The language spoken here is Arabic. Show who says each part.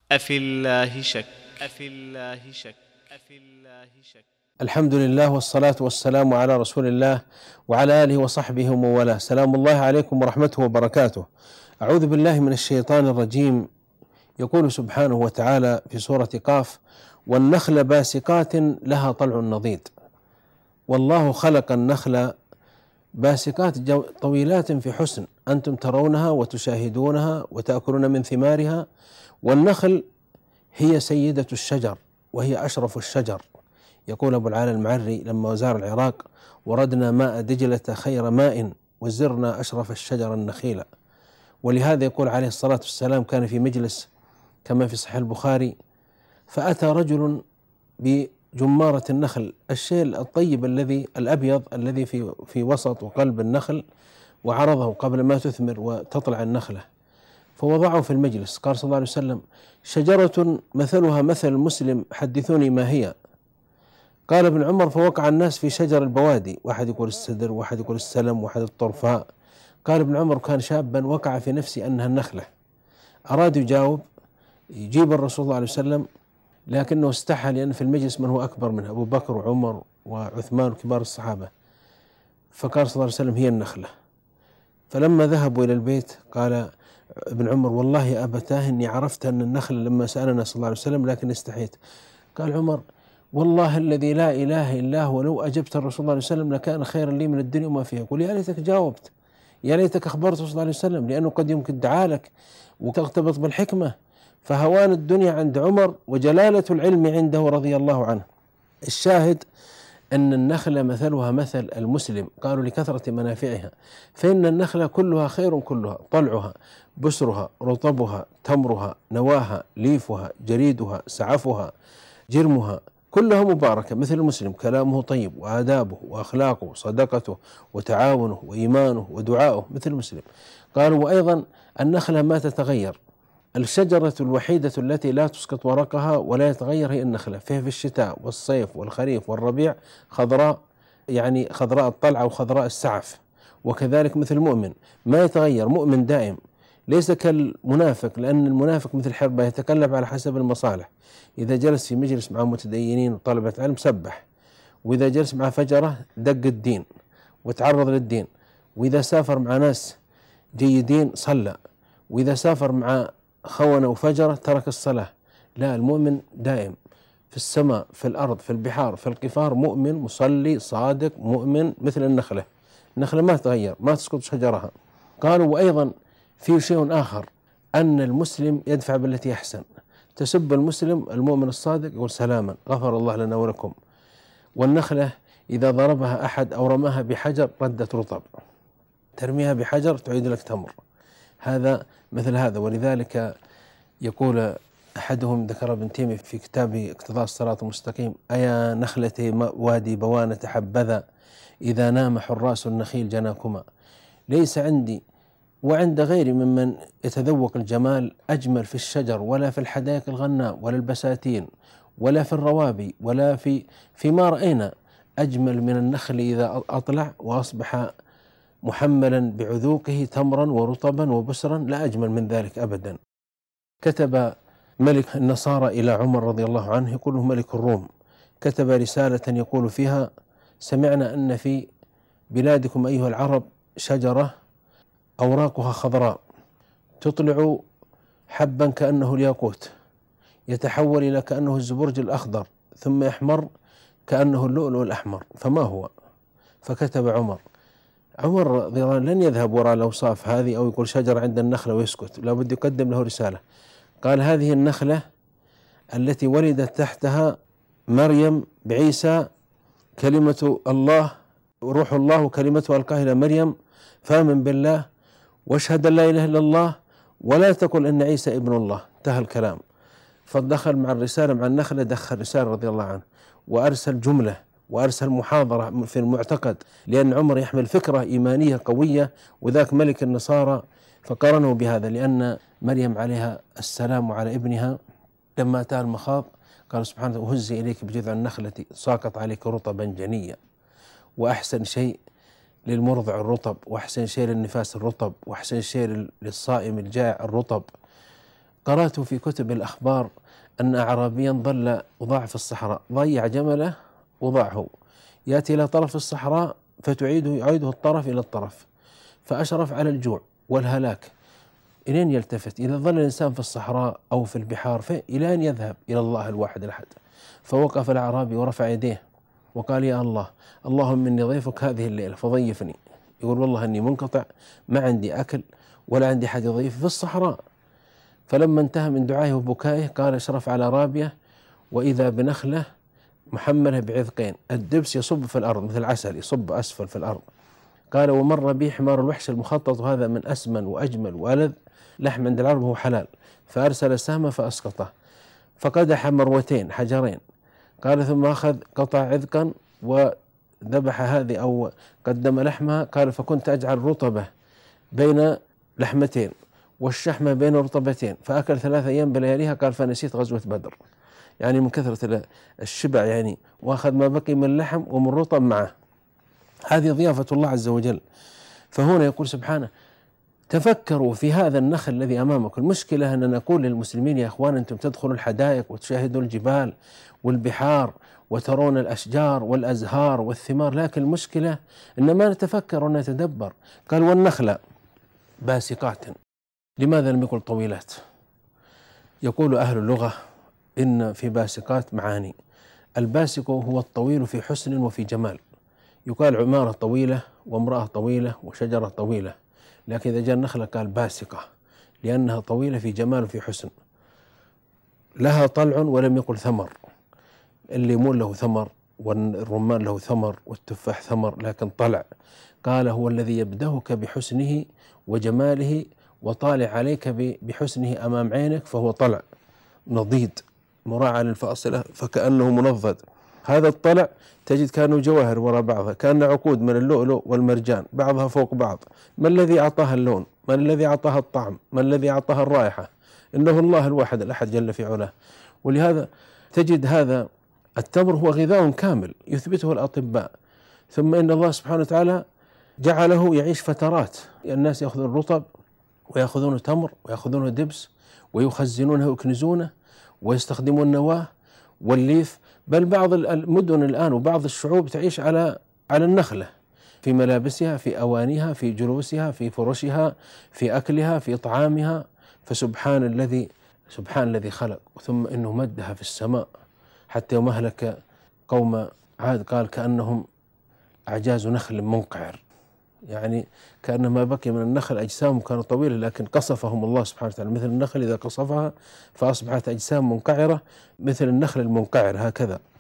Speaker 1: أفي الله شك أفي الله شك أفي الله شك.
Speaker 2: الحمد لله والصلاة والسلام على رسول الله وعلى آله وصحبه ومن والاه. سلام الله عليكم ورحمته وبركاته. أعوذ بالله من الشيطان الرجيم. يقول سبحانه وتعالى في سورة قاف: والنخل باسقات لها طلع نضيد. والله خلق النخل باسقات طويلات في حسن، أنتم ترونها وتشاهدونها وتأكلون من ثمارها. والنخل هي سيدة الشجر وهي أشرف الشجر. يقول أبو العالى المعري لما زار العراق: وردنا ماء دجلة خير ماء وزرنا أشرف الشجر النخيل. ولهذا يقول عليه الصلاة والسلام: كان في مجلس كما في صحيح البخاري، فأتى رجل بجمارة النخل، الشيء الطيب الذي الأبيض الذي في وسط وقلب النخل، وعرضه قبل ما تثمر وتطلع النخلة، فوضعه في المجلس. قال صلى الله عليه وسلم: شجرة مثلها مثل المسلم، حدثوني ما هي؟ قال ابن عمر: فوقع الناس في شجر البوادي، واحد يقول السدر، واحد يقول السلم، واحد الطرفاء. قال ابن عمر: كان شابا وقع في نفسي أنها النخلة. أراد يجيب الرسول صلى الله عليه وسلم، لكنه استحى لأن في المجلس من هو أكبر منه، أبو بكر وعمر وعثمان وكبار الصحابة. فقال صلى الله عليه وسلم: هي النخلة. فلما ذهبوا إلى البيت قال ابن عمر: والله يا أبتاه إني عرفت أن النخلة لما سألنا صلى الله عليه وسلم، لكن استحيت. قال عمر: والله الذي لا إله إلا هو لو أجبت الرسول صلى الله عليه وسلم لكان خيرا لي من الدنيا وما فيها. يقول: يا ليتك جاوبت، يا ليتك أخبرته صلى الله عليه وسلم، لأنه قد يمكن دعا لك وتغتبط بالحكمة. فهوان الدنيا عند عمر وجلالة العلم عنده رضي الله عنه. الشاهد أن النخلة مثلها مثل المسلم، قالوا لكثرة منافعها، فإن النخلة كلها خير كلها، طلعها، بسرها، رطبها، تمرها، نواها، ليفها، جريدها، سعفها، جرمها، كلها مباركة مثل المسلم، كلامه طيب وآدابه وأخلاقه وصدقته وتعاونه وإيمانه ودعاؤه مثل المسلم. قالوا: وأيضا النخلة ما تتغير، الشجرة الوحيدة التي لا تسقط ورقها ولا يتغير هي النخلة، فهي في الشتاء والصيف والخريف والربيع خضراء، يعني خضراء الطلعة وخضراء السعف. وكذلك مثل المؤمن ما يتغير، مؤمن دائم، ليس كالمنافق، لأن المنافق مثل حربة يتقلب على حسب المصالح. إذا جلس في مجلس مع متدينين وطلبة علم سبح، وإذا جلس مع فجرة دق الدين وتعرض للدين، وإذا سافر مع ناس جيدين صلى، وإذا سافر مع خونة وفجرة ترك الصلاة. لا، المؤمن دائم في السماء في الأرض في البحار في القفار، مؤمن مصلي صادق مؤمن مثل النخلة. النخلة ما تغير، ما تسقط شجرها. قالوا: وأيضا في شيء آخر، أن المسلم يدفع بالتي أحسن. تسب المسلم المؤمن الصادق يقول: سلاما غفر الله لنا ولكم. والنخلة إذا ضربها أحد أو رماها بحجر ردت رطب، ترميها بحجر تعيد لك تمر. هذا مثل هذا. ولذلك يقول أحدهم، ذكر ابن تيمية في كتاب اقتضاء الصراط المستقيم: أيا نخلة وادي بوانة حبذا إذا نام حراس النخيل جناكما. ليس عندي وعند غيري ممن يتذوق الجمال أجمل في الشجر ولا في الحدائق الغناء ولا البساتين ولا في الروابي ولا فيما رأينا أجمل من النخل إذا أطلع وأصبح محملا بعذوقه تمرا ورطبا وبسرا، لا أجمل من ذلك أبدا. كتب ملك النصارى إلى عمر رضي الله عنه، يقول له ملك الروم، كتب رسالة يقول فيها: سمعنا أن في بلادكم أيها العرب شجرة أوراقها خضراء تطلع حبا كأنه الياقوت، يتحول إلى كأنه الزبرج الأخضر، ثم يحمر كأنه اللؤلؤ الأحمر، فما هو؟ فكتب عمر رضي الله عنه لن يذهب وراء الأوصاف هذه أو يقول شجرة عند النخلة ويسكت، لابد يقدم له رسالة. قال: هذه النخلة التي ولدت تحتها مريم بعيسى كلمة الله وروح الله وكلمته ألقاها إلى مريم، فآمن بالله واشهد أن لا إله إلا الله ولا تقل أن عيسى ابن الله. انتهى الكلام. فدخل مع الرسالة مع النخلة، دخل رسالة رضي الله عنه، وأرسل جملة وأرسل محاضرة في المعتقد، لأن عمر يحمل فكرة إيمانية قوية، وذاك ملك النصارى فقارنه بهذا، لأن مريم عليها السلام وعلى ابنها لما أتى المخاض قال سبحانه: وهزي إليك بجذع النخلة ساقط عليك رطبا جنيا. وأحسن شيء للمرضع الرطب، وأحسن شيء للنفاس الرطب، وأحسن شيء للصائم الجائع الرطب. قرأت في كتب الأخبار أن أعرابيا ضل وضاع في الصحراء، ضيع جمله وضعه، يأتي إلى طرف الصحراء يعيده الطرف إلى الطرف، فأشرف على الجوع والهلاك. إلين يلتفت إذا ظل الإنسان في الصحراء أو في البحار إلى أن يذهب إلى الله الواحد الأحد. فوقف الأعرابي ورفع يديه وقال: يا الله، اللهم إني ضيفك هذه الليلة فضيفني. يقول: والله إني منقطع، ما عندي أكل ولا عندي حد يضيف في الصحراء. فلما انتهى من دعائه وبكائه قال: اشرف على رابية وإذا بنخلة محملة بعذقين، الدبس يصب في الأرض مثل العسل، يصب أسفل في الأرض. قال: ومر بي حمار الوحش المخطط، هذا من أسمن وأجمل وألذ لحم عند العرب، هو حلال، فأرسل سهمه فأسقطه، فقدح مروتين حجرين. قال: ثم أخذ قطع عذقا وذبح هذه أو قدم لحمها. قال: فكنت أجعل رطبة بين لحمتين والشحمة بين رطبتين، فأكل 3 أيام بلياليها. قال: فنسيت غزوة بدر، يعني من كثرة الشبع يعني، وأخذ ما بقي من اللحم ومن رطب معه. هذه ضيافة الله عز وجل. فهنا يقول سبحانه: تفكروا في هذا النخل الذي أمامكم. المشكلة أن نقول للمسلمين: يا أخوان، أنتم تدخلوا الحدائق وتشاهدوا الجبال والبحار وترون الأشجار والأزهار والثمار، لكن المشكلة أن ما نتفكر ونتدبر. قال: والنخل باسقات. لماذا لم يقل طويلات؟ يقول أهل اللغة إن في باسقات معاني. الباسق هو الطويل في حسن وفي جمال، يقال عمارة طويلة وامرأة طويلة وشجرة طويلة، لكن إذا جاء النخلة قال باسقة لأنها طويلة في جمال وفي حسن. لها طلع ولم يقل ثمر. الليمون له ثمر والرمان له ثمر والتفاح ثمر، لكن طلع. قال: هو الذي يبدهك بحسنه وجماله وطالع عليك بحسنه أمام عينك، فهو طلع نضيد مراعى للفاصلة فكأنه منضد. هذا الطلع تجد كأنه جواهر وراء بعضها، كأن عقود من اللؤلؤ والمرجان بعضها فوق بعض. ما الذي أعطاها اللون؟ ما الذي أعطاها الطعم؟ ما الذي أعطاها الرائحة؟ إنه الله الواحد الأحد جل في علاه. ولهذا تجد هذا التمر هو غذاء كامل يثبته الأطباء. ثم إن الله سبحانه وتعالى جعله يعيش فترات، الناس يأخذون الرطب ويأخذون تمر ويأخذون دبس ويخزنونه ويكنزونه ويستخدمون النواة والليف. بل بعض المدن الآن وبعض الشعوب تعيش على النخلة، في ملابسها، في أوانيها، في جلوسها، في فرشها، في أكلها، في طعامها. فسبحان الذي خلق. ثم إنه مدها في السماء حتى يوم أهلك قوم عاد قال: كأنهم أعجاز نخل منقعر، يعني كأن ما بقي من النخل أجسام كانت طويلة لكن قصفهم الله سبحانه وتعالى، مثل النخل إذا قصفها فأصبحت أجسام منقعرة مثل النخل المنقعر هكذا.